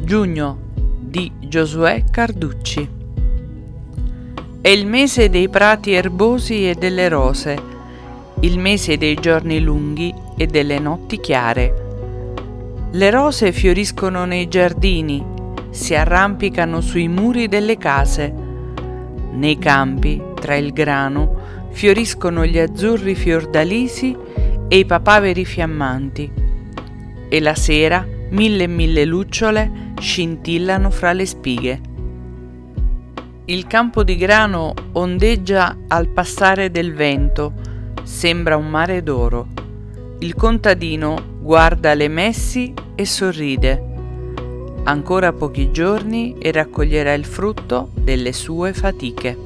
Giugno di Giosuè Carducci. È il mese dei prati erbosi e delle rose, il mese dei giorni lunghi e delle notti chiare. Le rose fioriscono nei giardini, si arrampicano sui muri delle case. Nei campi, tra il grano, fioriscono gli azzurri fiordalisi e i papaveri fiammanti. E la sera mille e mille lucciole scintillano fra le spighe. Il campo di grano ondeggia al passare del vento, sembra un mare d'oro. Il contadino guarda le messi e sorride. Ancora pochi giorni e raccoglierà il frutto delle sue fatiche.